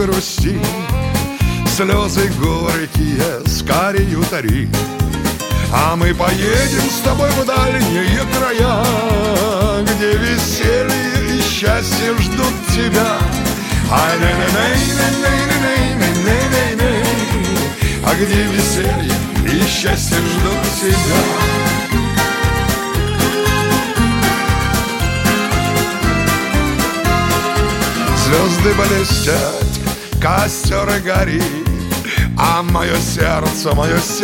грусти, слезы горькие скорее утари. А мы поедем с тобой в дальние края, где веселье и счастье ждут тебя. А где веселье и счастье ждут тебя. Звезды блестят, костер горит, а мое сердце